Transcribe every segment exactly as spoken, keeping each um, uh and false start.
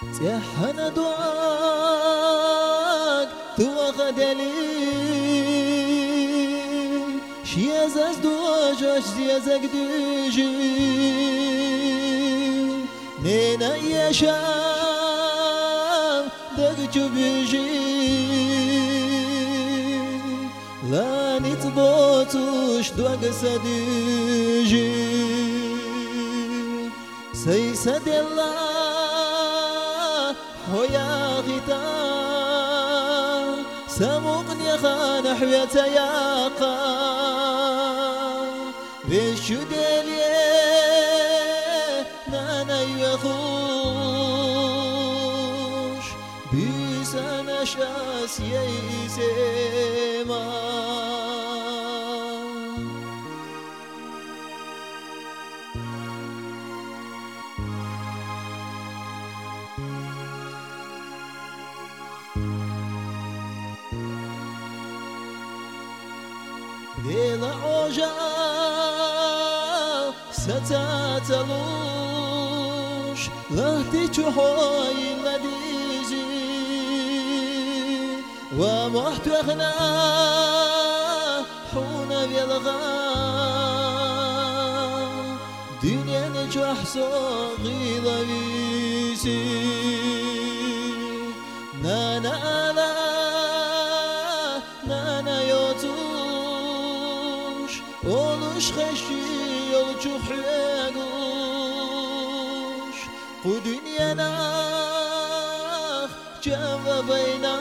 تحنا دعاك توخدلي شيزاز دواجاش زيزاك ديجي نينا يشام دقجو بيجي لا نتبوتوش دوق سديجي سيسد الله ويا غيتا سمقني خان حويت ياقا بشدلي نانا يخوش بيسانا شاس يسيما ليلة عوجا ستاتلوش لهتي تحوي مديجي ومحتوخنا حونا بالغا دنيا نجح صغي ضبيسي نانا ألا نانا يوتو ولش خشي يلجو حياقوش قدنيا ناخ جوا بينا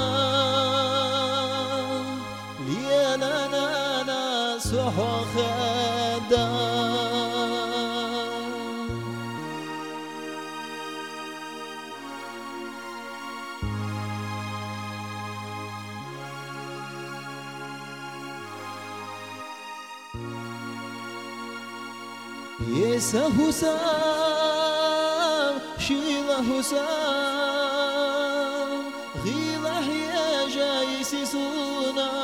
لينا نانا سحو خدا يسا حسام شيلا حسام غيلا يا جايسي سونا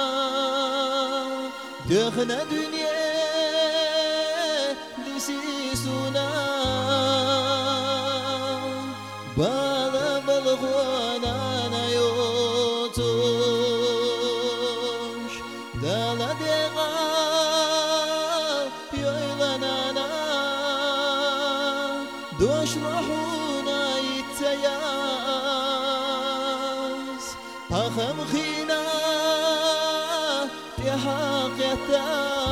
دخنا دنيا لسي سونا بالا بلغوانا نيوتوش دالا ديغا دوش روحونا يتياس أخم خينا في حقيقتا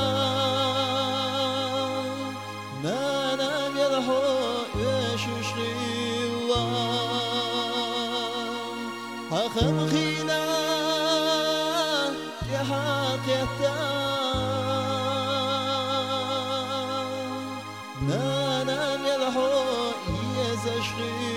نانا يلحو يششري الله أخم خينا في حقيقتا نانا يلحو يزشري